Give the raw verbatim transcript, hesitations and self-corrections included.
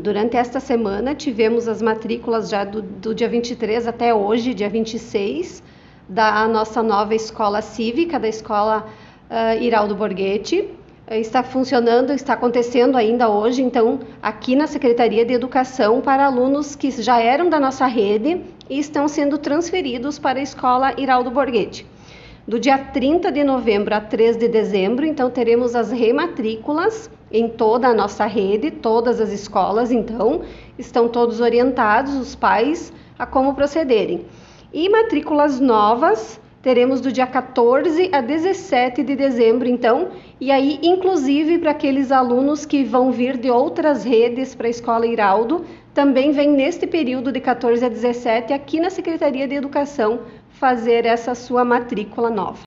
durante esta semana tivemos as matrículas já do, do dia vinte e três até hoje, dia vinte e seis, da nossa nova escola cívica, da escola uh, Iraldo Borghetti. Está funcionando, está acontecendo ainda hoje, então, aqui na Secretaria de Educação, para alunos que já eram da nossa rede e estão sendo transferidos para a escola Iraldo Borghetti. Do dia trinta de novembro a três de dezembro, então, teremos as rematrículas em toda a nossa rede, todas as escolas, então, estão todos orientados, os pais, a como procederem. E matrículas novas teremos do dia quatorze a dezessete de dezembro, então, e aí, inclusive, para aqueles alunos que vão vir de outras redes para a Escola Iraldo, também vem neste período de quatorze a dezessete, aqui na Secretaria de Educação, fazer essa sua matrícula nova.